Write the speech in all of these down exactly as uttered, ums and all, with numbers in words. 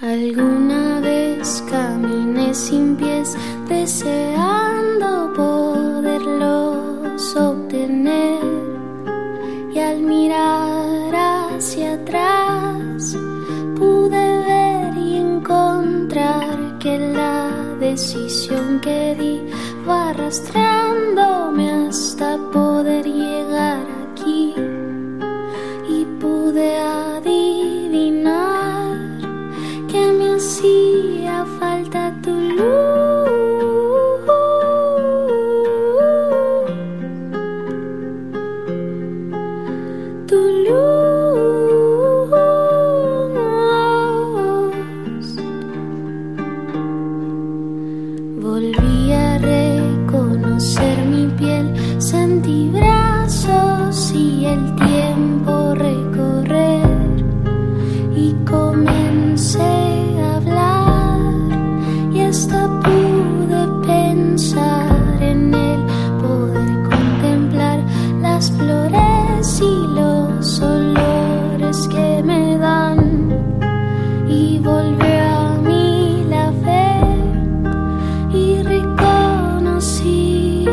Alguna vez caminé sin pies, deseando poderlos obtener, y al mirar hacia atrás pude ver y encontrar que la decisión que di va arrastrándome hasta poder llegar aquí, y pude adivinar que me hacía falta tu luz, tu luz. Volví a reconocer mi piel, sentí brazos y el tiempo recorrer, y comencé a hablar, y hasta pude pensar en el poder contemplar las flores y los olores que me dan, y volvió a mí la fe y reconocí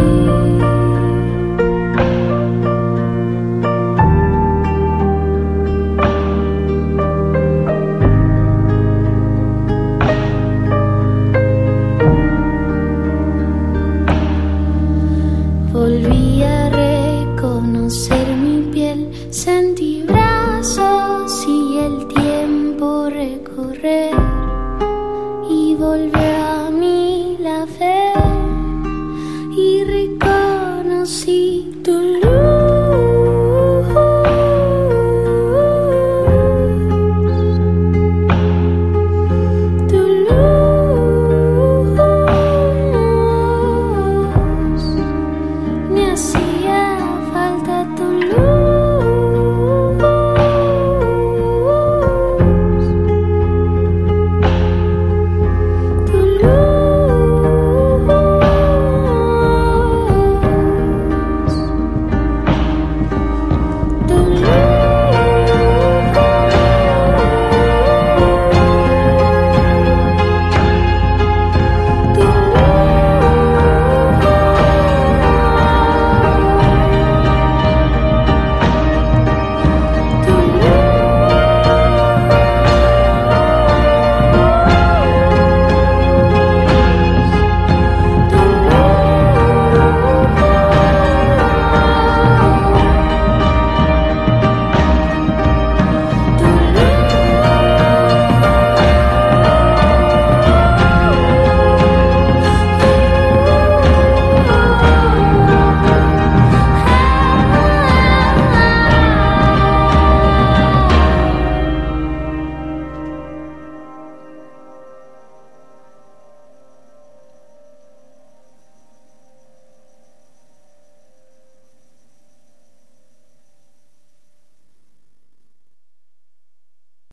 Volví a reconocer mi piel, sentí brazos y el tiempo recorrer, y volvió a mí la fe y reconocí